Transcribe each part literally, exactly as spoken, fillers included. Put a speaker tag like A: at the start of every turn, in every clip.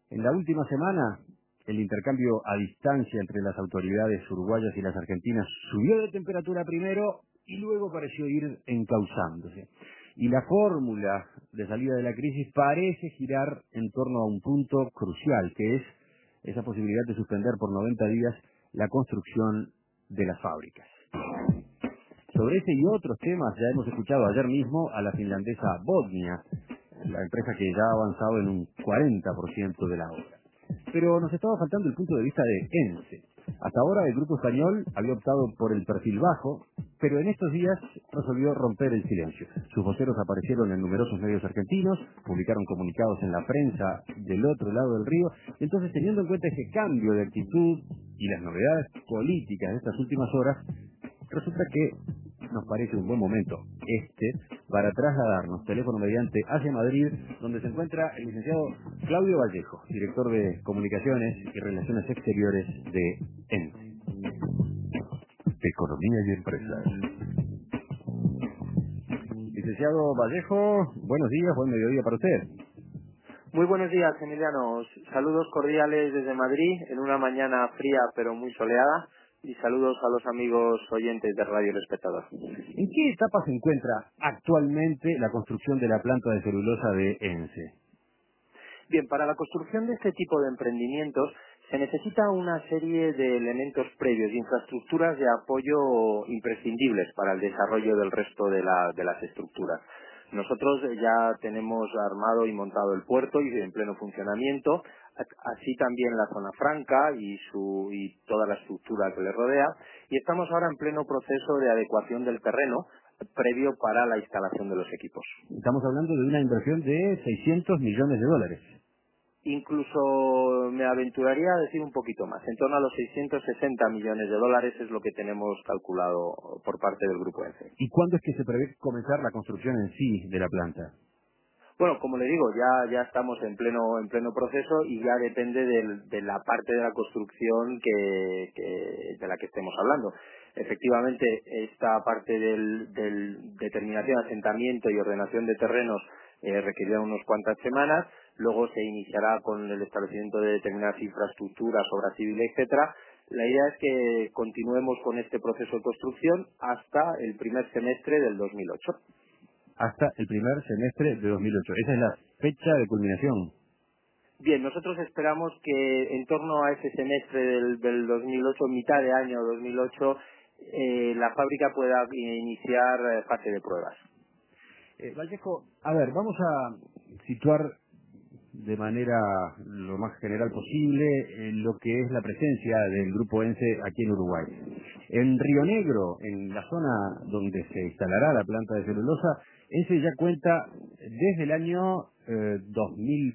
A: En la última semana, el intercambio a distancia entre las autoridades uruguayas y las argentinas subió de temperatura primero y luego pareció ir encauzándose. Y la fórmula de salida de la crisis parece girar en torno a un punto crucial, que es esa posibilidad de suspender por noventa días la construcción de las fábricas. Sobre ese y otros temas ya hemos escuchado ayer mismo a la finlandesa Bosnia, la empresa que ya ha avanzado en un cuarenta por ciento de la obra. Pero nos estaba faltando el punto de vista de ENCE. Hasta ahora el grupo español había optado por el perfil bajo, pero en estos días resolvió romper el silencio. Sus voceros aparecieron en numerosos medios argentinos, publicaron comunicados en la prensa del otro lado del río, y entonces, teniendo en cuenta ese cambio de actitud y las novedades políticas de estas últimas horas, resulta que nos parece un buen momento este para trasladarnos teléfono mediante hacia Madrid, donde se encuentra el licenciado Claudio Vallejo, director de Comunicaciones y Relaciones Exteriores de ENCE.
B: Economía y Empresas.
A: Licenciado Vallejo, buenos días, buen mediodía para usted.
C: Muy buenos días, Emiliano. Saludos cordiales desde Madrid, en una mañana fría pero muy soleada, y saludos a los amigos oyentes de Radio El Espectador.
A: ¿En qué etapa se encuentra actualmente la construcción de la planta de celulosa de ENCE?
C: Bien, para la construcción de este tipo de emprendimientos se necesita una serie de elementos previos, de infraestructuras de apoyo imprescindibles para el desarrollo del resto de, la, de las estructuras. Nosotros ya tenemos armado y montado el puerto y en pleno funcionamiento, así también la zona franca y, su, y toda la estructura que le rodea, y estamos ahora en pleno proceso de adecuación del terreno previo para la instalación de los equipos.
A: Estamos hablando de una inversión de seiscientos millones de dólares.
C: Incluso me aventuraría a decir un poquito más, en torno a los seiscientos sesenta millones de dólares es lo que tenemos calculado por parte del Grupo ENCE.
A: ¿Y cuándo es que se prevé comenzar la construcción en sí de la planta?
C: Bueno, como le digo, ya ya estamos en pleno en pleno proceso y ya depende del, de la parte de la construcción que, que de la que estemos hablando. Efectivamente, esta parte del, del determinación, asentamiento y ordenación de terrenos eh, requerirá unas cuantas semanas. Luego se iniciará con el establecimiento de determinadas infraestructuras, obra civil, etcétera. La idea es que continuemos con este proceso de construcción hasta el primer semestre del dos mil ocho.
A: Hasta el primer semestre de dos mil ocho. Esa es la fecha de culminación.
C: Bien, nosotros esperamos que en torno a ese semestre del, del dos mil ocho, mitad de año dos mil ocho, eh, la fábrica pueda iniciar eh, fase de pruebas.
A: Eh, Vallejo, a ver, vamos a situar de manera lo más general posible eh, lo que es la presencia del Grupo ENCE aquí en Uruguay. En Río Negro, en la zona donde se instalará la planta de celulosa, ENCE ya cuenta desde el año eh, dos mil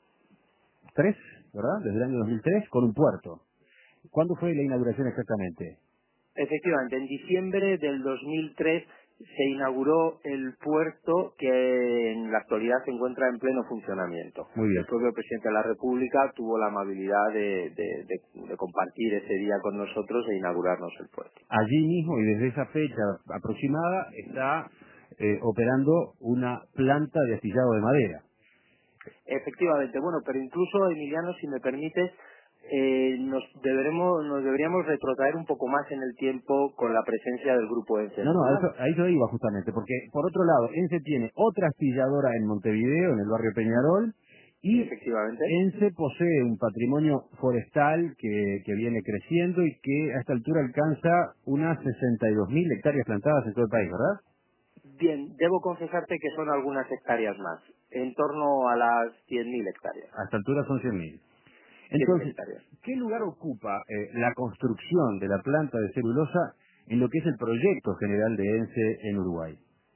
A: tres, ¿verdad? Desde el año dos mil tres con un puerto. ¿Cuándo fue la inauguración exactamente?
C: Efectivamente, en diciembre del dos mil tres se inauguró el puerto que en la actualidad se encuentra en pleno funcionamiento.
A: Muy bien.
C: El propio presidente de la República tuvo la amabilidad de, de, de, de compartir ese día con nosotros e inaugurarnos el puerto.
A: Allí mismo y desde esa fecha aproximada está eh, operando una planta de astillado de madera.
C: Efectivamente, bueno, pero incluso, Emiliano, si me permites, eh, nos deberemos, nos deberíamos retrotraer un poco más en el tiempo con la presencia del Grupo ENCE en
A: No, no, a
C: Uruguay.
A: eso, a eso iba justamente, porque por otro lado, ENCE tiene otra astilladora en Montevideo, en el barrio Peñarol, y
C: Efectivamente.
A: ENCE posee un patrimonio forestal que, que viene creciendo y que a esta altura alcanza unas sesenta y dos mil hectáreas plantadas en todo el país, ¿verdad?
C: Bien, debo confesarte que son algunas hectáreas más, en torno a las cien mil hectáreas.
A: A esta altura son cien mil.
C: cien mil
A: Entonces,
C: hectáreas.
A: ¿qué lugar ocupa eh, la construcción de la planta de celulosa en lo que es el proyecto general de ENCE en Uruguay?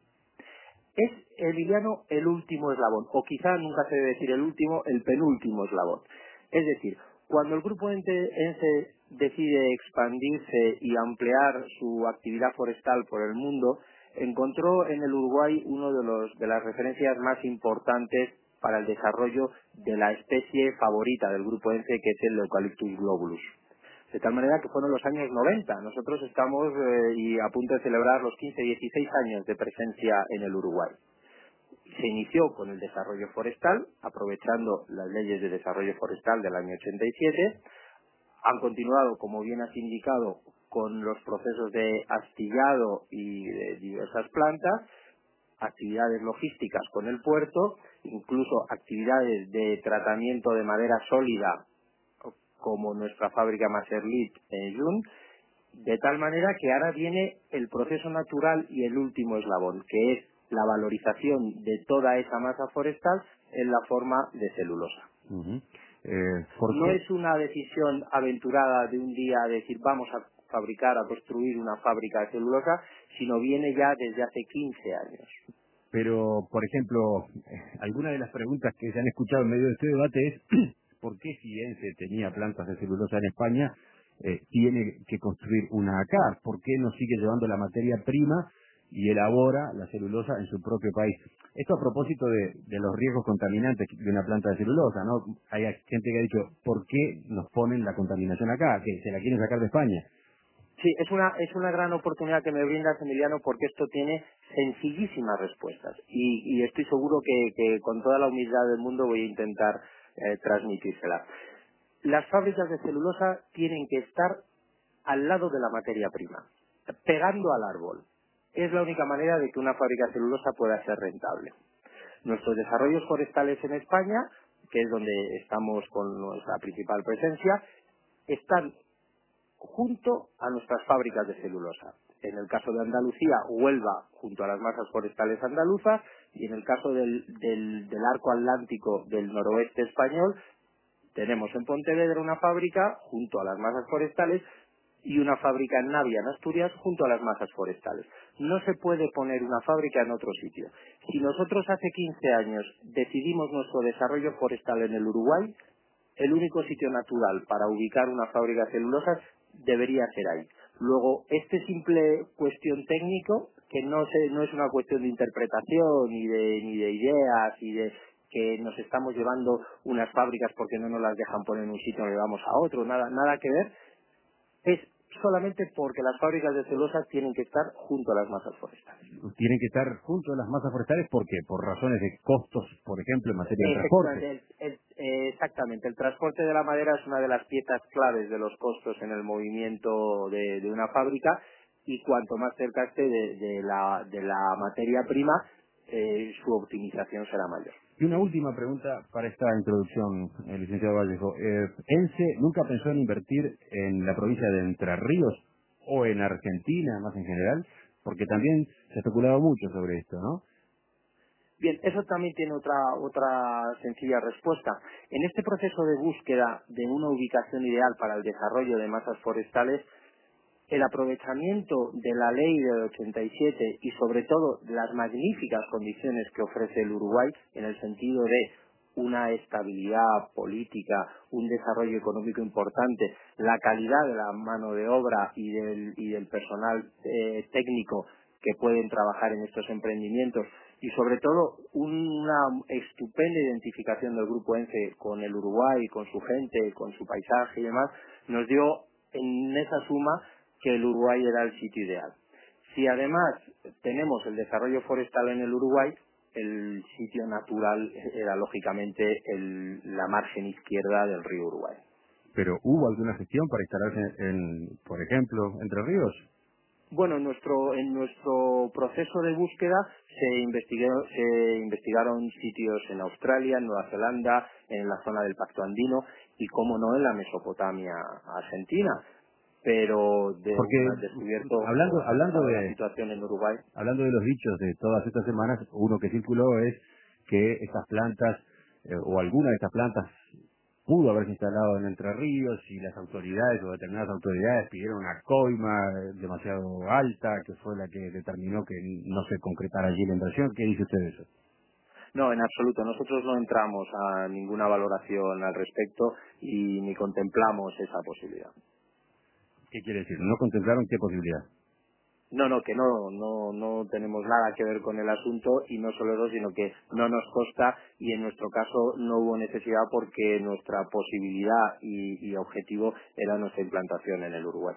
C: Es, Emiliano, el último eslabón, o quizá nunca se debe decir el último, el penúltimo eslabón. Es decir, cuando el Grupo ENCE, ENCE decide expandirse y ampliar su actividad forestal por el mundo, encontró en el Uruguay uno de los de las referencias más importantes para el desarrollo de la especie favorita del Grupo ENCE, que es el Eucalyptus globulus. De tal manera que fueron los años noventa. Nosotros estamos eh, y a punto de celebrar los quince, dieciséis años de presencia en el Uruguay. Se inició con el desarrollo forestal, aprovechando las leyes de desarrollo forestal del año ochenta y siete. Han continuado, como bien has indicado, con los procesos de astillado y de diversas plantas, actividades logísticas con el puerto, incluso actividades de tratamiento de madera sólida, como nuestra fábrica Maserlit en Jun, de tal manera que ahora viene el proceso natural y el último eslabón, que es la valorización de toda esa masa forestal en la forma de celulosa.
A: Uh-huh. eh, ¿por
C: No
A: qué?
C: es una decisión aventurada de un día decir vamos a fabricar, a construir una fábrica de celulosa, sino viene ya desde hace quince años.
A: Pero, por ejemplo, eh, alguna de las preguntas que se han escuchado en medio de este debate es ¿por qué si ENCE tenía plantas de celulosa en España, eh, tiene que construir una acá? ¿Por qué no sigue llevando la materia prima y elabora la celulosa en su propio país? Esto a propósito de, de los riesgos contaminantes de una planta de celulosa, ¿no? Hay gente que ha dicho, ¿por qué nos ponen la contaminación acá? Que se la quieren sacar de España.
C: Sí, es una, es una gran oportunidad que me brindas, Emiliano, porque esto tiene sencillísimas respuestas y, y estoy seguro que, que con toda la humildad del mundo voy a intentar eh, transmitírselas. Las fábricas de celulosa tienen que estar al lado de la materia prima, pegando al árbol. Es la única manera de que una fábrica de celulosa pueda ser rentable. Nuestros desarrollos forestales en España, que es donde estamos con nuestra principal presencia, están junto a nuestras fábricas de celulosa. En el caso de Andalucía, Huelva, junto a las masas forestales andaluzas, y en el caso del, del, del arco atlántico del noroeste español, tenemos en Pontevedra una fábrica junto a las masas forestales y una fábrica en Navia, en Asturias, junto a las masas forestales. No se puede poner una fábrica en otro sitio. Si nosotros hace quince años decidimos nuestro desarrollo forestal en el Uruguay, el único sitio natural para ubicar una fábrica de celulosas debería ser ahí. Luego, este simple cuestión técnico, que no, se, no es una cuestión de interpretación ni de, ni de ideas y de que nos estamos llevando unas fábricas porque no nos las dejan poner en un sitio y le vamos a otro, nada, nada que ver, es solamente porque las fábricas de celulosas tienen que estar junto a las masas forestales.
A: Tienen que estar junto a las masas forestales, ¿por qué? Por razones de costos, por ejemplo, en materia de transporte.
C: Efectivamente, el, el, eh, exactamente. El transporte de la madera es una de las piezas claves de los costos en el movimiento de, de una fábrica y cuanto más cerca esté de, de, la, de la materia prima, eh, su optimización será mayor.
A: Y una última pregunta para esta introducción, eh, licenciado Vallejo. Eh, ¿ENCE nunca pensó en invertir en la provincia de Entre Ríos o en Argentina, más en general? Porque también se ha especulado mucho sobre esto, ¿no?
C: Bien, eso también tiene otra, otra sencilla respuesta. En este proceso de búsqueda de una ubicación ideal para el desarrollo de masas forestales, el aprovechamiento de la ley del ochenta y siete y sobre todo las magníficas condiciones que ofrece el Uruguay en el sentido de una estabilidad política, un desarrollo económico importante, la calidad de la mano de obra y del, y del personal eh, técnico que pueden trabajar en estos emprendimientos y sobre todo una estupenda identificación del Grupo ENCE con el Uruguay, con su gente, con su paisaje y demás, nos dio en esa suma que el Uruguay era el sitio ideal. Si además tenemos el desarrollo forestal en el Uruguay, el sitio natural era lógicamente el, la margen izquierda del río Uruguay.
A: Pero ¿hubo alguna gestión para instalarse en, por ejemplo, Entre Ríos?
C: Bueno, en nuestro, en nuestro proceso de búsqueda se, investigó- se investigaron sitios en Australia, en Nueva Zelanda, en la zona del Pacto Andino y, cómo no, en la Mesopotamia argentina. Pero de
A: Porque
C: una descubierto
A: hablando hablando
C: la
A: de
C: situación en Uruguay.
A: hablando de los dichos de todas estas semanas, uno que circuló es que estas plantas, eh, o alguna de estas plantas, pudo haberse instalado en Entre Ríos y las autoridades o determinadas autoridades pidieron una coima eh, demasiado alta, que fue la que determinó que no se concretara allí la inversión. ¿Qué dice usted de eso?
C: No, en absoluto. Nosotros no entramos a ninguna valoración al respecto y ni contemplamos esa posibilidad.
A: ¿Qué quiere decir? ¿No contemplaron qué posibilidad?
C: No, no, que no, no, no tenemos nada que ver con el asunto y no solo eso, sino que no nos consta y en nuestro caso no hubo necesidad porque nuestra posibilidad y, y objetivo era nuestra implantación en el Uruguay.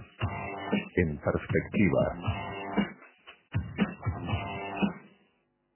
B: En perspectiva.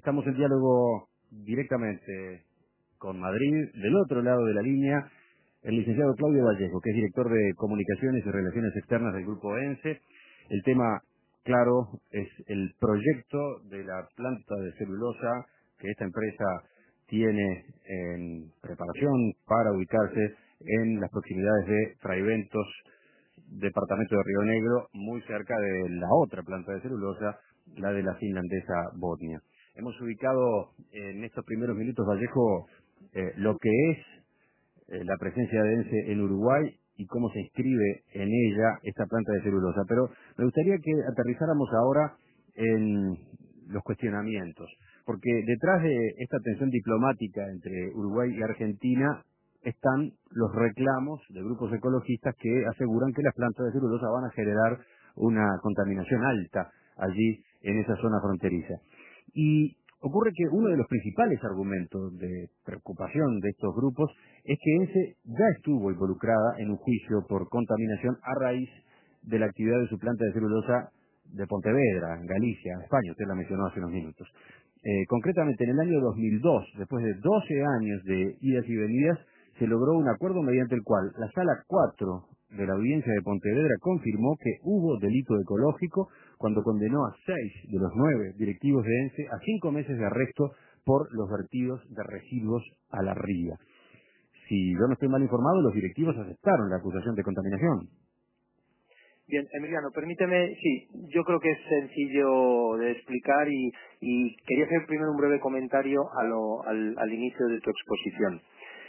A: estamos en diálogo directamente con Madrid, del otro lado de la línea, el licenciado Claudio Vallejo, que es director de Comunicaciones y Relaciones Externas del Grupo ENCE. El tema, claro, es el proyecto de la planta de celulosa que esta empresa tiene en preparación para ubicarse en las proximidades de Fraiventos, departamento de Río Negro, muy cerca de la otra planta de celulosa, la de la finlandesa Botnia. Hemos ubicado en estos primeros minutos, Vallejo, eh, lo que es eh, la presencia de ENCE en Uruguay y cómo se inscribe en ella esta planta de celulosa. Pero me gustaría que aterrizáramos ahora en los cuestionamientos, porque detrás de esta tensión diplomática entre Uruguay y Argentina están los reclamos de grupos ecologistas que aseguran que las plantas de celulosa van a generar una contaminación alta allí en esa zona fronteriza. Y ocurre que uno de los principales argumentos de preocupación de estos grupos es que ENCE ya estuvo involucrada en un juicio por contaminación a raíz de la actividad de su planta de celulosa de Pontevedra, en Galicia, España. Usted la mencionó hace unos minutos. Eh, concretamente, en el año dos mil dos, después de doce años de idas y venidas, se logró un acuerdo mediante el cual la Sala cuatro de la Audiencia de Pontevedra confirmó que hubo delito ecológico cuando condenó a seis de los nueve directivos de ENCE a cinco meses de arresto por los vertidos de residuos a la ría. Si yo no estoy mal informado, los directivos aceptaron la acusación de contaminación.
C: Bien, Emiliano, permíteme, sí, yo creo que es sencillo de explicar y, y quería hacer primero un breve comentario a lo, al, al inicio de tu exposición.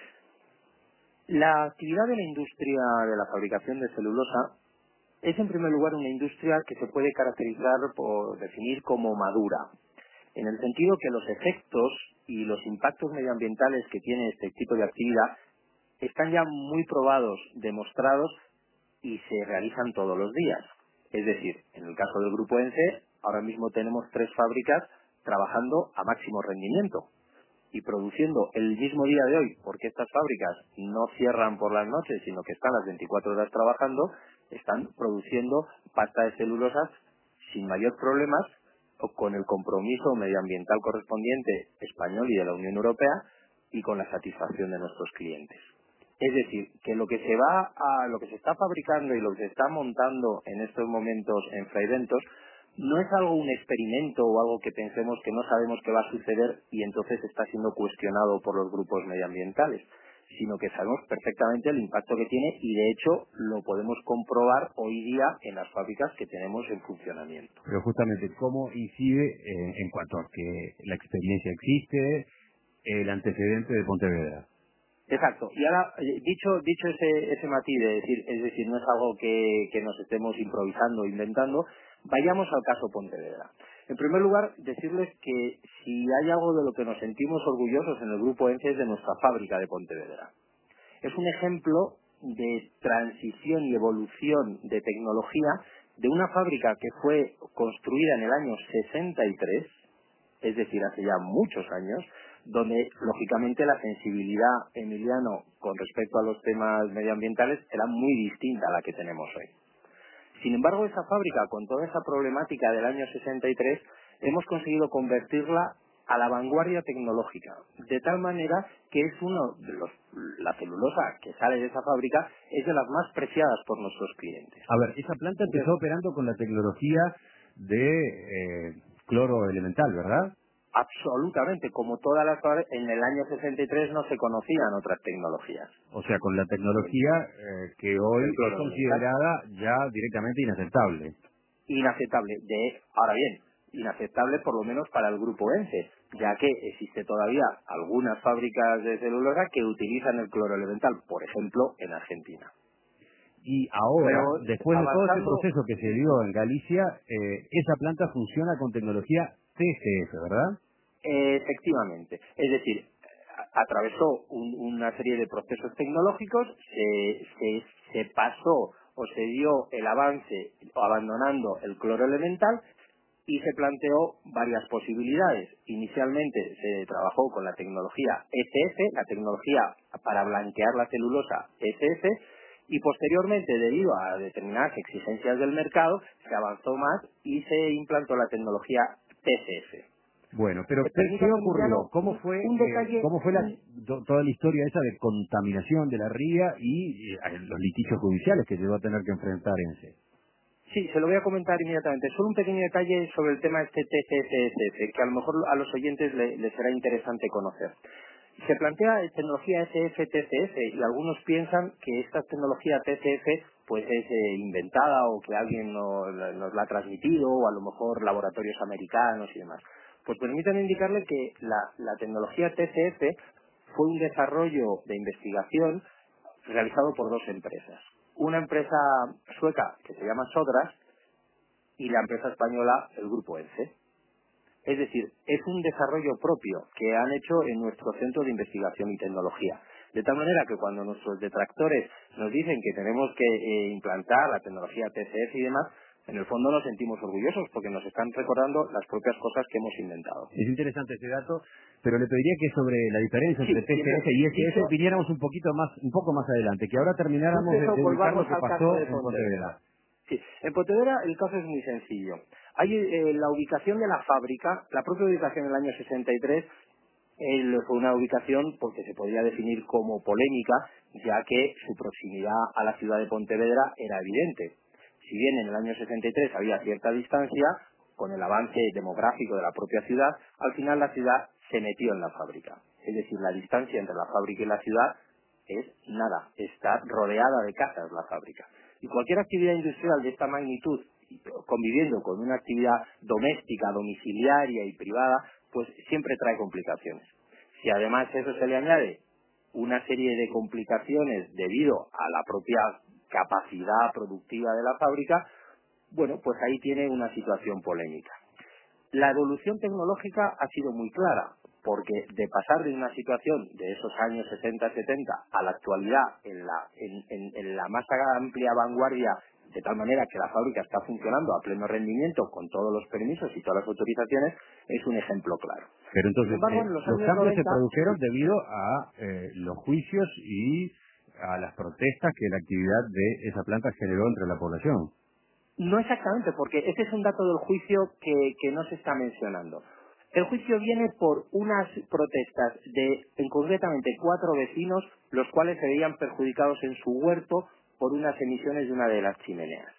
C: La actividad de la industria de la fabricación de celulosa es en primer lugar una industria que se puede caracterizar por definir como madura, en el sentido que los efectos y los impactos medioambientales que tiene este tipo de actividad están ya muy probados, demostrados y se realizan todos los días. Es decir, en el caso del Grupo ENCE, ahora mismo tenemos tres fábricas trabajando a máximo rendimiento y produciendo el mismo día de hoy, porque estas fábricas no cierran por las noches, sino que están las veinticuatro horas trabajando, están produciendo pasta de celulosas sin mayor problemas o con el compromiso medioambiental correspondiente español y de la Unión Europea y con la satisfacción de nuestros clientes. Es decir, que lo que se va a, lo que se está fabricando y lo que se está montando en estos momentos en Fraiventos no es algo, un experimento o algo que pensemos que no sabemos qué va a suceder y entonces está siendo cuestionado por los grupos medioambientales, sino que sabemos perfectamente el impacto que tiene y de hecho lo podemos comprobar hoy día en las fábricas que tenemos en funcionamiento.
A: Pero justamente, ¿cómo incide eh, en cuanto a que la experiencia existe, el antecedente de Pontevedra?
C: Exacto. Y ahora, eh, dicho dicho ese ese matiz, de decir, es decir, no es algo que, que nos estemos improvisando o inventando, vayamos al caso Pontevedra. En primer lugar, decirles que si hay algo de lo que nos sentimos orgullosos en el Grupo ENCE es de nuestra fábrica de Pontevedra. Es un ejemplo de transición y evolución de tecnología de una fábrica que fue construida en el año sesenta y tres, es decir, hace ya muchos años, donde lógicamente la sensibilidad, Emiliano, con respecto a los temas medioambientales era muy distinta a la que tenemos hoy. Sin embargo, esa fábrica, con toda esa problemática del año sesenta y tres, hemos conseguido convertirla a la vanguardia tecnológica, de tal manera que es uno de los, la celulosa que sale de esa fábrica es de las más preciadas por nuestros clientes.
A: A ver, esa planta empezó operando con la tecnología de eh, cloro elemental, ¿verdad?
C: Absolutamente, como todas las fábricas, en el año sesenta y tres no se conocían otras tecnologías.
A: O sea, con la tecnología eh, que hoy es considerada ya directamente inaceptable.
C: Inaceptable. De, ahora bien, inaceptable por lo menos para el Grupo ENCE, ya que existe todavía algunas fábricas de celulosa que utilizan el cloro elemental, por ejemplo, en Argentina.
A: Y ahora,
C: Pero
A: después de todo ese
C: avanzando,
A: proceso que se dio en Galicia, eh, esa planta funciona con tecnología T C F, ¿verdad?
C: eh, efectivamente, es decir, a- atravesó un- una serie de procesos tecnológicos, se, se, se pasó o se dio el avance abandonando el cloro elemental y se planteó varias posibilidades. Inicialmente se trabajó con la tecnología S F, la tecnología para blanquear la celulosa S F, y posteriormente, debido a determinadas exigencias del mercado, se avanzó más y se implantó la tecnología T C F.
A: Bueno, pero
C: Eh,
A: ¿qué, qué
C: permítame,
A: ocurrió?
C: Emiliano,
A: ¿Cómo
C: un,
A: fue
C: un
A: eh,
C: detalle,
A: cómo fue la,
C: un,
A: to- toda la historia esa de contaminación de la ría y eh, los litigios judiciales que llegó a tener que enfrentar ENSE?
C: Sí, se lo voy a comentar inmediatamente. Solo un pequeño detalle sobre el tema este T C S S, que a lo mejor a los oyentes le- les será interesante conocer. Se plantea tecnología S F T C S y algunos piensan que esta tecnología T C S pues es eh, inventada o que alguien no- nos la ha transmitido o a lo mejor laboratorios americanos y demás. Pues permítanme indicarle que la, la tecnología T C S fue un desarrollo de investigación realizado por dos empresas. Una empresa sueca que se llama Sodras y la empresa española, el Grupo ENCE. Es decir, es un desarrollo propio que han hecho en nuestro Centro de Investigación y Tecnología. De tal manera que cuando nuestros detractores nos dicen que tenemos que eh, implantar la tecnología T C S y demás, en el fondo nos sentimos orgullosos porque nos están recordando las propias cosas que hemos inventado.
A: Es interesante ese dato, pero le pediría que sobre la diferencia entre
C: Sí, y entonces,
A: T C S y S S
C: dicho,
A: viniéramos un poquito más, un poco más adelante, que ahora
C: dicho
A: termináramos de,
C: eso,
A: de ubicar
C: volvamos
A: lo que
C: al caso
A: pasó
C: de
A: en
C: Pontevedra.
A: Pontevedra.
C: Sí, en Pontevedra el caso es muy sencillo. Hay eh, la ubicación de la fábrica, la propia ubicación en el año sesenta y tres, eh, fue una ubicación porque se podía definir como polémica, ya que su proximidad a la ciudad de Pontevedra era evidente. Si bien en el año sesenta y tres había cierta distancia, con el avance demográfico de la propia ciudad, al final la ciudad se metió en la fábrica. Es decir, la distancia entre la fábrica y la ciudad es nada, está rodeada de casas la fábrica. Y cualquier actividad industrial de esta magnitud, conviviendo con una actividad doméstica, domiciliaria y privada, pues siempre trae complicaciones. Si además a eso se le añade una serie de complicaciones debido a la propia capacidad productiva de la fábrica, bueno, pues ahí tiene una situación polémica. La evolución tecnológica ha sido muy clara, porque de pasar de una situación de esos años sesenta setenta a la actualidad en la, en, en- en la más amplia vanguardia, de tal manera que la fábrica está funcionando a pleno rendimiento con todos los permisos y todas las autorizaciones, es un ejemplo claro.
A: Pero
C: Sin
A: entonces,
C: embargo,
A: eh,
C: en los
A: los
C: años
A: cambios se
C: noventa,
A: produjeron debido a eh, los juicios y a las protestas que la actividad de esa planta generó entre la población.
C: no exactamente, porque ese es un dato del juicio que, que no se está mencionando. El juicio viene por unas protestas de, en concretamente, cuatro vecinos, los cuales se veían perjudicados en su huerto por unas emisiones de una de las chimeneas.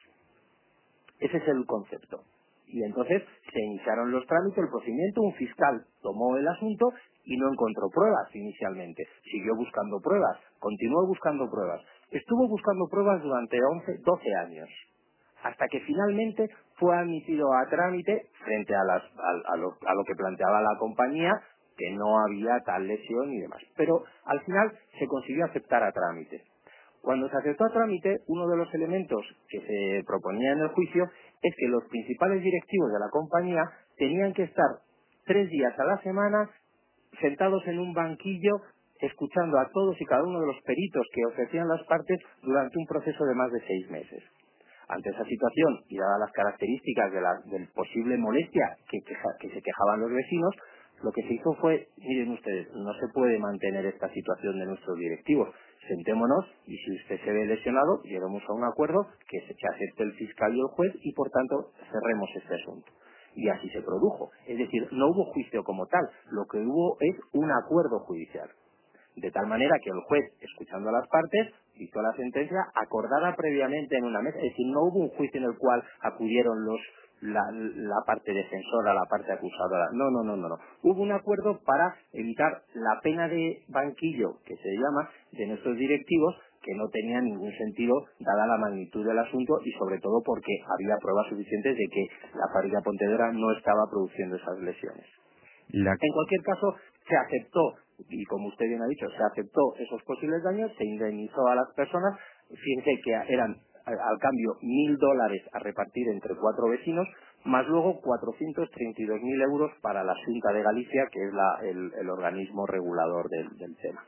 C: Ese es el concepto. Y entonces se iniciaron los trámites, el procedimiento, un fiscal tomó el asunto y no encontró pruebas inicialmente. Siguió buscando pruebas, continuó buscando pruebas. Estuvo buscando pruebas durante once, doce años, hasta que finalmente fue admitido a trámite frente a, las- a- a lo, a lo que planteaba la compañía, que no había tal lesión y demás. Pero al final se consiguió aceptar a trámite. Cuando se aceptó a trámite, uno de los elementos que se proponía en el juicio es que los principales directivos de la compañía tenían que estar tres días a la semana sentados en un banquillo escuchando a todos y cada uno de los peritos que ofrecían las partes durante un proceso de más de seis meses. Ante esa situación y dadas las características de la del posible molestia que, queja- que se quejaban los vecinos, lo que se hizo fue, miren ustedes, no se puede mantener esta situación de nuestros directivos. Sentémonos y si usted se ve lesionado, lleguemos a un acuerdo que, se, que acepte el fiscal y el juez y por tanto cerremos este asunto. Y así se produjo. Es decir, no hubo juicio como tal, lo que hubo es un acuerdo judicial. De tal manera que el juez, escuchando a las partes, dictó la sentencia acordada previamente en una mesa. Es decir, no hubo un juicio en el cual acudieron los la, la parte defensora, la parte acusadora. No, no, no, no, no. Hubo un acuerdo para evitar la pena de banquillo, que se llama, de nuestros directivos, que no tenía ningún sentido dada la magnitud del asunto y sobre todo porque había pruebas suficientes de que la fábrica Pontevedra no estaba produciendo esas lesiones.
A: La,
C: En cualquier caso, se aceptó, y como usted bien ha dicho, se aceptó esos posibles daños, se indemnizó a las personas, fíjense que eran al al cambio mil dólares a repartir entre cuatro vecinos, más luego cuatrocientos treinta y dos mil euros para la Xunta de Galicia, que es la- el, el organismo regulador del, del tema.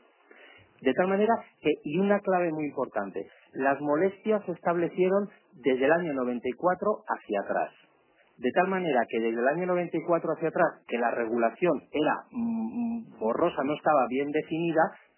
C: De tal manera que, y una clave muy importante, las molestias se establecieron desde el año noventa y cuatro hacia atrás. De tal manera que desde el año noventa y cuatro hacia atrás, que la regulación era mm, borrosa, no estaba bien definida,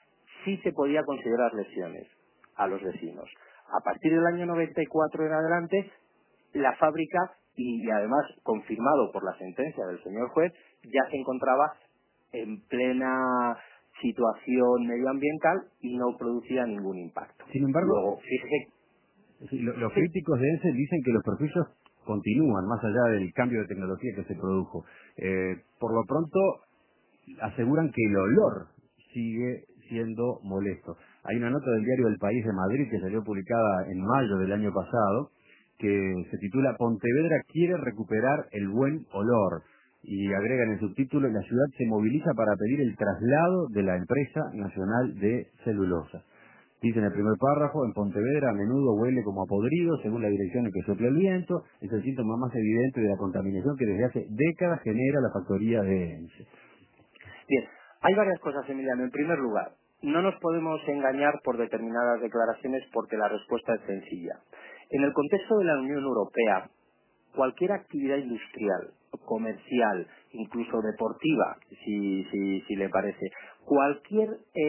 C: sí se podía considerar lesiones a los vecinos. A partir del año noventa y cuatro en adelante, la fábrica, y, y además confirmado por la sentencia del señor juez, ya se encontraba en plena situación medioambiental y no producía ningún impacto.
A: Sin embargo,
C: Luego, fíjese,
A: sí, lo- los
C: sí,
A: críticos de ENCE dicen que los perjuicios continúan más allá del cambio de tecnología que se produjo. Eh, por lo pronto, aseguran que el olor sigue siendo molesto. Hay una nota del diario El País de Madrid que salió publicada en mayo del año pasado que se titula Pontevedra quiere recuperar el buen olor y agrega en el subtítulo la ciudad se moviliza para pedir el traslado de la empresa nacional de celulosa. Dice en el primer párrafo, en Pontevedra a menudo huele como a podrido según la dirección en que sopla el viento, es el síntoma más evidente de la contaminación que desde hace décadas genera la factoría de ENCE.
C: bien, hay varias cosas, Emiliano. En primer lugar, no nos podemos engañar por determinadas declaraciones porque la respuesta es sencilla. En el contexto de la Unión Europea, cualquier actividad industrial, comercial, incluso deportiva, si, si, si le parece, cualquier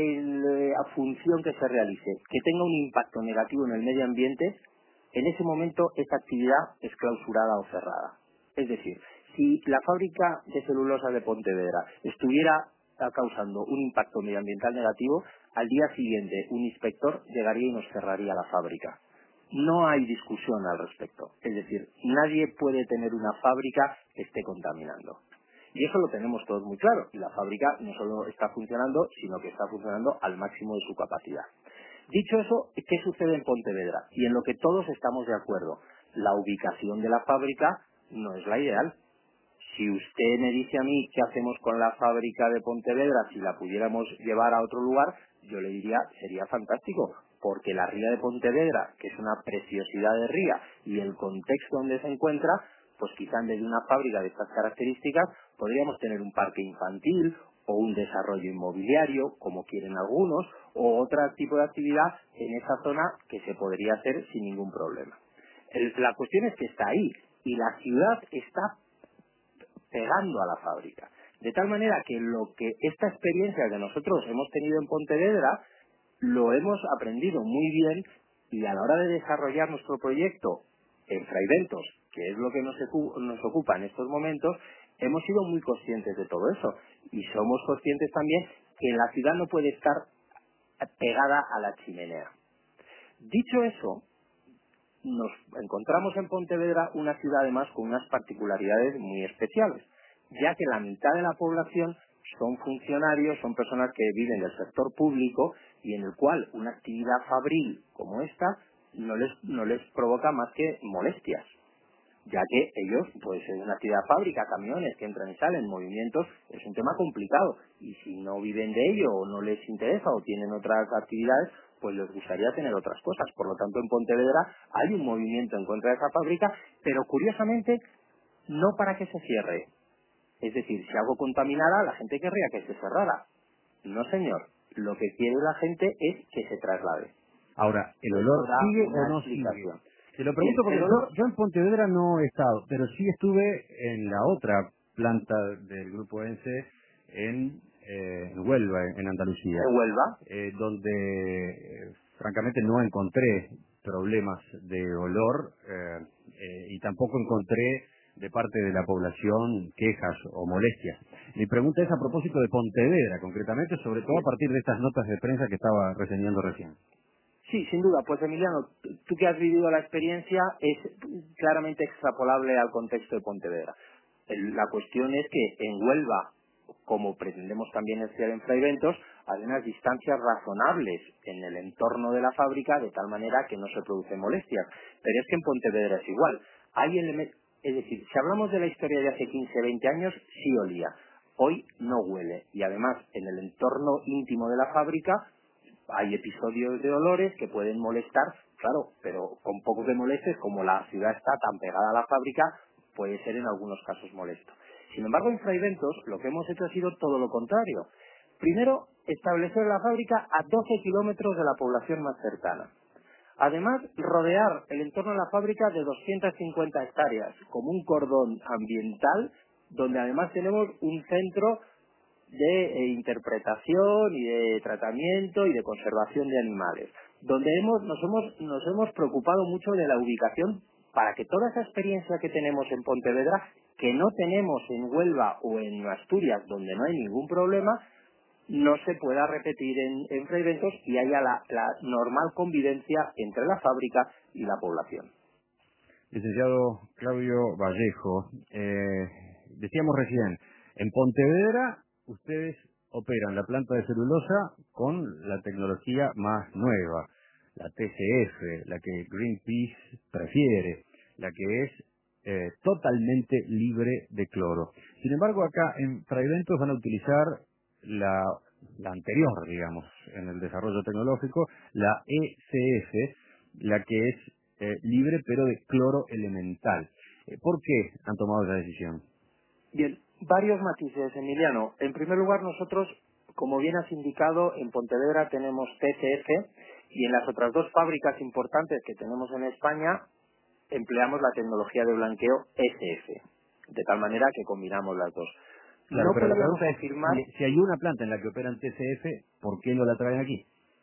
C: eh, función que se realice que tenga un impacto negativo en el medio ambiente, en ese momento esa actividad es clausurada o cerrada. Es decir, si la fábrica de celulosa de Pontevedra estuviera causando un impacto medioambiental negativo, al día siguiente un inspector llegaría y nos cerraría la fábrica. No hay discusión al respecto. Es decir, nadie puede tener una fábrica que esté contaminando. Y eso lo tenemos todos muy claro. Y la fábrica no solo está funcionando, sino que está funcionando al máximo de su capacidad. Dicho eso, ¿qué sucede en Pontevedra? Y en lo que todos estamos de acuerdo. La ubicación de la fábrica no es la ideal. Si usted me dice a mí qué hacemos con la fábrica de Pontevedra, si la pudiéramos llevar a otro lugar, yo le diría, sería fantástico, porque la ría de Pontevedra, que es una preciosidad de ría, y el contexto donde se encuentra, pues quizá en vez de una fábrica de estas características, podríamos tener un parque infantil, o un desarrollo inmobiliario, como quieren algunos, o otro tipo de actividad en esa zona que se podría hacer sin ningún problema. El- la cuestión es que está ahí, y la ciudad está pegando a la fábrica. De tal manera que lo que esta experiencia que nosotros hemos tenido en Pontevedra lo hemos aprendido muy bien y a la hora de desarrollar nuestro proyecto en Fraiventos, que es lo que nos, ecu- nos ocupa en estos momentos, hemos sido muy conscientes de todo eso y somos conscientes también que la ciudad no puede estar pegada a la chimenea. Dicho eso, nos encontramos en Pontevedra una ciudad además con unas particularidades muy especiales, ya que la mitad de la población son funcionarios, son personas que viven del sector público y en el cual una actividad fabril como esta no les, no les provoca más que molestias, ya que ellos, pues en una actividad fábrica, camiones que entran y salen, movimientos, es un tema complicado y si no viven de ello o no les interesa o tienen otras actividades, pues les gustaría tener otras cosas. Por lo tanto, en Pontevedra hay un movimiento en contra de esa fábrica, pero curiosamente no para que se cierre. Es decir, si algo contaminara, la gente querría que se cerrara. No, señor. Lo que quiere la gente es que se traslade.
A: Ahora, ¿el
C: Esto
A: olor
C: da
A: sigue o
C: una
A: no sigue?
C: explicación.
A: Te lo
C: Bien,
A: pregunto porque
C: el
A: yo,
C: olor
A: yo en Pontevedra no he estado, pero sí estuve en la otra planta del grupo ENCE en, eh, en Huelva, en Andalucía,
C: en Huelva.
A: eh, donde eh, francamente no encontré problemas de olor eh, eh, y tampoco encontré de parte de la población quejas o molestias. Mi pregunta es a propósito de Pontevedra, concretamente, sobre todo a
C: Bien.
A: partir de estas notas de prensa que estaba reseñando recién.
C: Sí, sin duda. Pues Emiliano, tú tú que has vivido la experiencia es claramente extrapolable al contexto de Pontevedra. El- la cuestión es que en Huelva, como pretendemos también estudiar en Fraiventos, hay unas distancias razonables en el entorno de la fábrica de tal manera que no se producen molestias. Pero es que en Pontevedra es igual. Hay elemen- es decir, si hablamos de la historia de hace quince, veinte años, sí olía. Hoy no huele. Y además, en el entorno íntimo de la fábrica hay episodios de olores que pueden molestar, claro, pero con poco que molestes, como la ciudad está tan pegada a la fábrica, puede ser en algunos casos molesto. Sin embargo, en Fraiventos lo que hemos hecho ha sido todo lo contrario. Primero, establecer la fábrica a doce kilómetros de la población más cercana. Además, rodear el entorno de la fábrica de doscientas cincuenta hectáreas, como un cordón ambiental, donde además tenemos un centro de eh, interpretación y de tratamiento y de conservación de animales, donde hemos, nos, hemos, nos hemos preocupado mucho de la ubicación para que toda esa experiencia que tenemos en Pontevedra, que no tenemos en Huelva o en Asturias, donde no hay ningún problema, no se pueda repetir en, en Fraiventos y haya la, la normal convivencia entre la fábrica y la población.
A: Licenciado Claudio Vallejo, eh, decíamos recién, en Pontevedra ustedes operan la planta de celulosa con la tecnología más nueva, la T C F, la que Greenpeace prefiere, la que es eh, totalmente libre de cloro. Sin embargo, acá en Fraiventos van a utilizar la, la anterior, digamos, en el desarrollo tecnológico, la E C F, la que es eh, libre pero de cloro elemental. Eh, ¿Por qué han tomado esa decisión?
C: Bien, varios matices, Emiliano. En primer lugar, nosotros, como bien has indicado, en Pontevedra tenemos T C F y en las otras dos fábricas importantes que tenemos en España empleamos la tecnología de blanqueo S F, de tal manera que combinamos las dos.
A: Claro,
C: No
A: pero la
C: podríamos
A: pregunta es,
C: afirmar...
A: si, si hay una planta en la que operan T C F, ¿por qué no la traen aquí?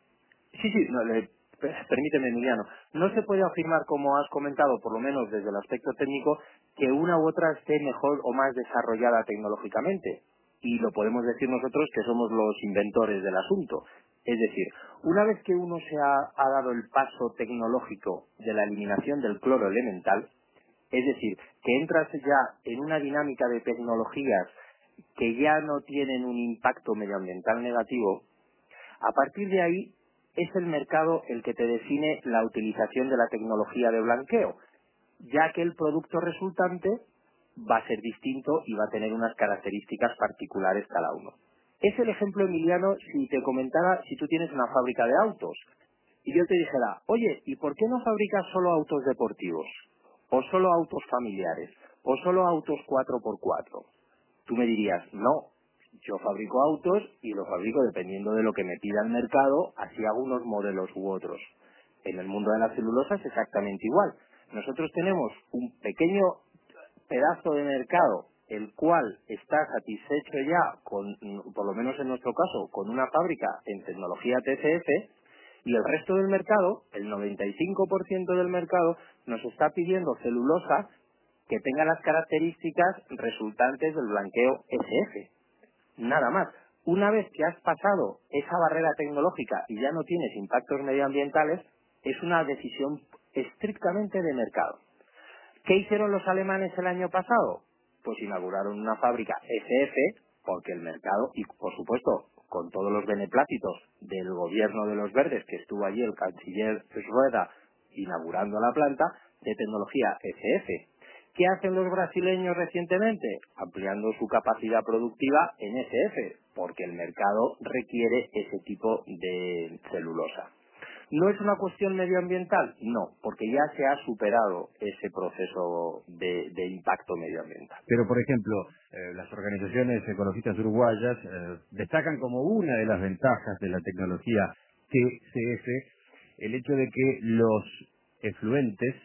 C: Sí, sí, no, le- permíteme, Emiliano. No se puede afirmar, como has comentado, por lo menos desde el aspecto técnico, que una u otra esté mejor o más desarrollada tecnológicamente. Y lo podemos decir nosotros que somos los inventores del asunto. Es decir, una vez que uno se ha, ha dado el paso tecnológico de la eliminación del cloro elemental, es decir, que entras ya en una dinámica de tecnologías que ya no tienen un impacto medioambiental negativo, a partir de ahí es el mercado el que te define la utilización de la tecnología de blanqueo, ya que el producto resultante va a ser distinto y va a tener unas características particulares cada uno. Es el ejemplo, Emiliano, si te comentara, si tú tienes una fábrica de autos y yo te dijera, oye, ¿y por qué no fabricas solo autos deportivos? ¿O solo autos familiares? ¿O solo autos cuatro por cuatro? Tú me dirías, no, yo fabrico autos y los fabrico dependiendo de lo que me pida el mercado, así hago unos modelos u otros. En el mundo de la celulosa es exactamente igual. Nosotros tenemos un pequeño pedazo de mercado el cual está satisfecho ya, con, por lo menos en nuestro caso, con una fábrica en tecnología T C F, y el resto del mercado, el noventa y cinco por ciento del mercado, nos está pidiendo celulosa que tenga las características resultantes del blanqueo S F. Nada más. Una vez que has pasado esa barrera tecnológica y ya no tienes impactos medioambientales, es una decisión estrictamente de mercado. ¿Qué hicieron los alemanes el año pasado? Pues inauguraron una fábrica S F, porque el mercado, y por supuesto, con todos los beneplácitos del gobierno de los verdes, que estuvo allí el canciller Rueda inaugurando la planta, de tecnología S F. ¿Qué hacen los brasileños recientemente? Ampliando su capacidad productiva en S F, porque el mercado requiere ese tipo de celulosa. ¿No es una cuestión medioambiental? No, porque ya se ha superado ese proceso de, de impacto medioambiental.
A: Pero, por ejemplo, eh, las organizaciones ecologistas uruguayas eh, destacan como una de las ventajas de la tecnología T C F el hecho de que los efluentes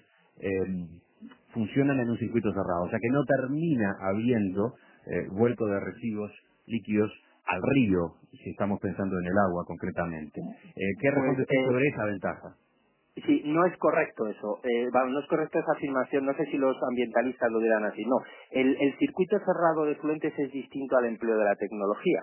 A: eh, funcionan en un circuito cerrado, o sea que no termina habiendo eh, vuelco de residuos líquidos al río, si estamos pensando en el agua concretamente. Eh, ¿Qué
C: Pues
A: responde usted
C: eh,
A: sobre esa ventaja?
C: sí, no es correcto eso. Eh, bueno, no es correcta esa afirmación. No sé si los ambientalistas lo dirán así. No, el, el circuito cerrado de efluentes es distinto al empleo de la tecnología,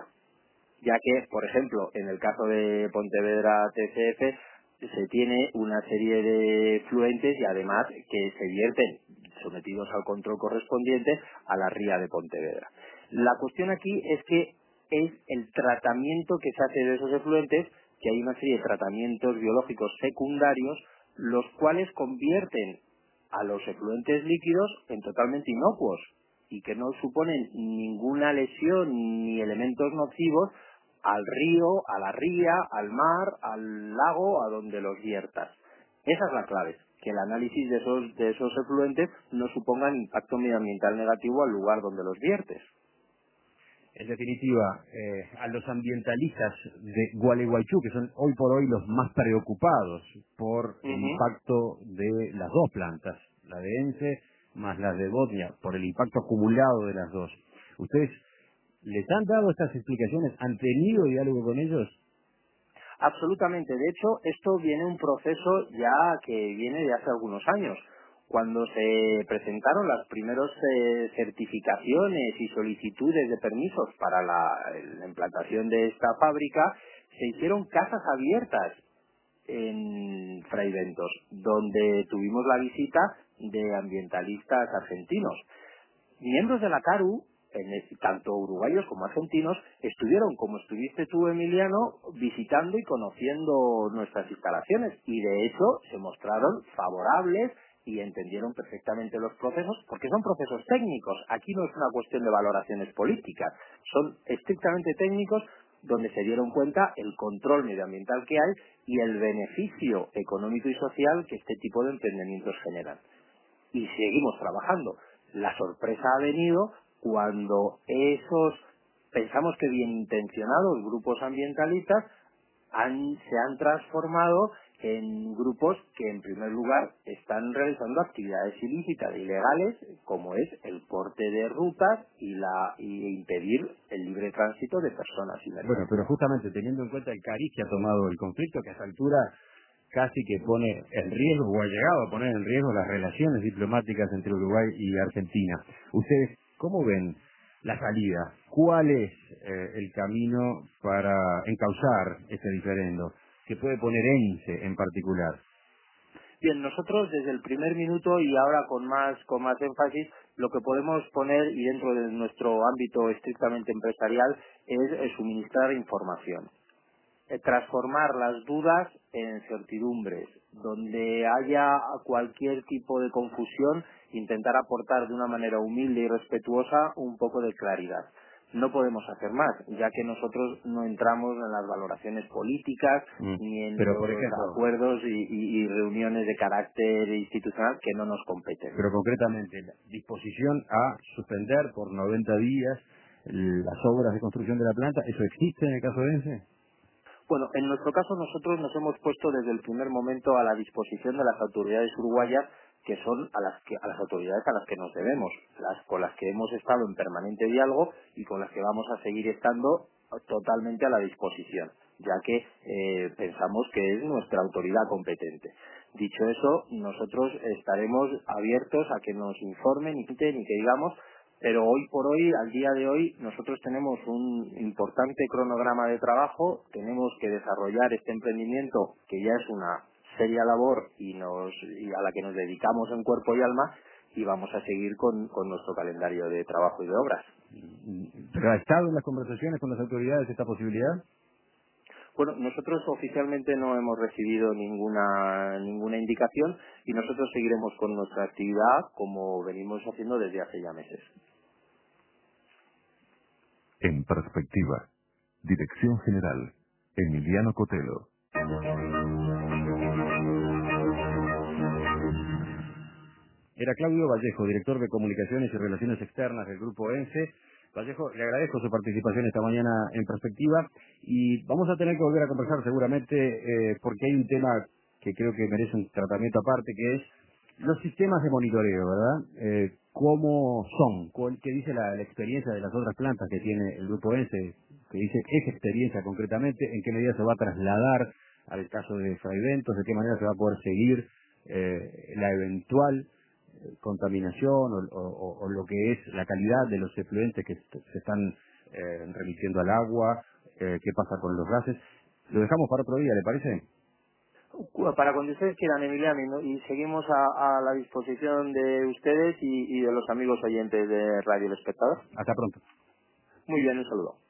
C: ya que, por ejemplo, en el caso de Pontevedra T C F se tiene una serie de efluentes y además que se vierten, sometidos al control correspondiente, a la ría de Pontevedra. La cuestión aquí es que es el tratamiento que se hace de esos efluentes, que hay una serie de tratamientos biológicos secundarios, los cuales convierten a los efluentes líquidos en totalmente inocuos y que no suponen ninguna lesión ni elementos nocivos al río, a la ría, al mar, al lago, a donde los viertas. Esa es la clave, que el análisis de esos, de esos efluentes no supongan impacto medioambiental negativo al lugar donde los viertes.
A: En definitiva, eh, a los ambientalistas de Gualeguaychú, que son hoy por hoy los más preocupados por el
C: Ujú.
A: impacto de las dos plantas, la de ENCE más la de Botnia, por el impacto acumulado de las dos. ¿Ustedes les han dado estas explicaciones? ¿Han tenido diálogo con ellos?
C: Absolutamente. De hecho, esto viene un proceso ya que viene de hace algunos años. Cuando se presentaron las primeras eh, certificaciones y solicitudes de permisos para la, la implantación de esta fábrica, se hicieron casas abiertas en Fraiventos, donde tuvimos la visita de ambientalistas argentinos. Miembros de la CARU, en el, tanto uruguayos como argentinos, estuvieron, como estuviste tú, Emiliano, visitando y conociendo nuestras instalaciones, y de hecho se mostraron favorables y entendieron perfectamente los procesos, porque son procesos técnicos. Aquí no es una cuestión de valoraciones políticas, son estrictamente técnicos, donde se dieron cuenta el control medioambiental que hay y el beneficio económico y social que este tipo de emprendimientos generan. Y seguimos trabajando. La sorpresa ha venido cuando esos, pensamos que bien intencionados grupos ambientalistas han, se han transformado en grupos que en primer lugar están realizando actividades ilícitas e ilegales, como es el corte de rutas y la y impedir el libre tránsito de personas y mercancías.
A: Bueno, pero justamente teniendo en cuenta el cariz que ha tomado el conflicto, que a esta altura casi que pone en riesgo, o ha llegado a poner en riesgo las relaciones diplomáticas entre Uruguay y Argentina. ¿Ustedes cómo ven la salida? ¿Cuál es eh, el camino para encauzar este diferendo? ¿Qué puede poner ENCE en particular?
C: Bien, nosotros desde el primer minuto y ahora con más con más énfasis, lo que podemos poner, y dentro de nuestro ámbito estrictamente empresarial, es, es suministrar información. Eh, transformar las dudas en certidumbres, donde haya cualquier tipo de confusión, intentar aportar de una manera humilde y respetuosa un poco de claridad. No podemos hacer más, ya que nosotros no entramos en las valoraciones políticas mm. ni en
A: pero,
C: los
A: por ejemplo,
C: acuerdos y, y, y reuniones de carácter institucional que no nos competen.
A: Pero concretamente, la disposición a suspender por noventa días las obras de construcción de la planta, ¿eso existe en el caso de ENCE?
C: Bueno, en nuestro caso nosotros nos hemos puesto desde el primer momento a la disposición de las autoridades uruguayas, que son a las que, a las autoridades a las que nos debemos, las con las que hemos estado en permanente diálogo y con las que vamos a seguir estando totalmente a la disposición, ya que eh, pensamos que es nuestra autoridad competente. Dicho eso, nosotros estaremos abiertos a que nos informen y y que digamos, pero hoy por hoy, al día de hoy, nosotros tenemos un importante cronograma de trabajo, tenemos que desarrollar este emprendimiento, que ya es una seria labor y, nos, y a la que nos dedicamos en cuerpo y alma, y vamos a seguir con, con nuestro calendario de trabajo y de obras.
A: ¿Pero ha estado en las conversaciones con las autoridades esta posibilidad?
C: Bueno, nosotros oficialmente no hemos recibido ninguna ninguna indicación y nosotros seguiremos con nuestra actividad como venimos haciendo desde hace ya meses.
B: En perspectiva. Dirección General. Emiliano Cotelo.
A: Era Claudio Vallejo, director de Comunicaciones y Relaciones Externas del Grupo ENCE. Vallejo, le agradezco su participación esta mañana en Perspectiva y vamos a tener que volver a conversar seguramente eh, porque hay un tema que creo que merece un tratamiento aparte, que es los sistemas de monitoreo, ¿verdad? Eh, ¿Cómo son? ¿Cuál- ¿Qué dice la, la experiencia de las otras plantas que tiene el Grupo ENCE? Que dice esa experiencia concretamente, ¿en qué medida se va a trasladar al caso de Fraiventos? ¿De qué manera se va a poder seguir eh, la eventual contaminación o, o, o lo que es la calidad de los efluentes que se están eh, remitiendo al agua, eh, qué pasa con los gases? Lo dejamos para otro día, ¿le parece?
C: Para cuando ustedes quieran, Emiliano, y, no- y seguimos a, a la disposición de ustedes y, y de los amigos oyentes de Radio El Espectador.
A: Hasta pronto.
C: Muy bien, un saludo.